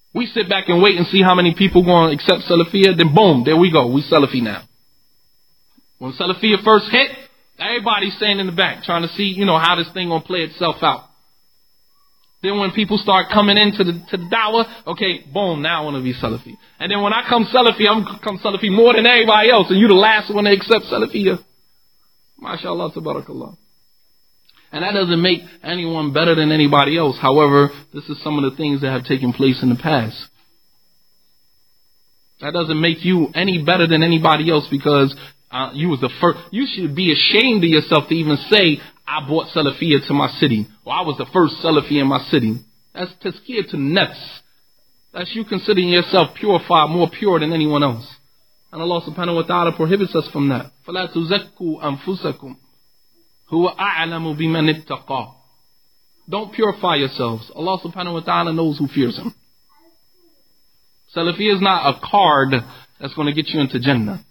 We sit back and wait and see how many people going to accept Salafiyah. Then boom, there we go. We Salafi now. When Salafiyah first hit, everybody's standing in the back trying to see, how this thing going to play itself out. Then when people start coming into the dawah, okay, boom, now I want to be Salafi. And then when I come Salafi, I'm going to come Salafi more than everybody else. And you the last one to accept Salafiyah. MashaAllah, tabarakallah. And that doesn't make anyone better than anybody else. However, this is some of the things that have taken place in the past. That doesn't make you any better than anybody else because you was the first. You should be ashamed of yourself to even say, I brought Salafiyah to my city. Or I was the first Salafi in my city. That's tazkiyah to nafs. That's you considering yourself purified, more pure than anyone else. And Allah subhanahu wa ta'ala prohibits us from that. فَلَا تُزَكُّوا أَنفُسَكُمْ هُوَ أَعْلَمُ بِمَنِ اتَّقَى. Don't purify yourselves. Allah subhanahu wa ta'ala knows who fears Him. Salafiyah is not a card that's going to get you into Jannah.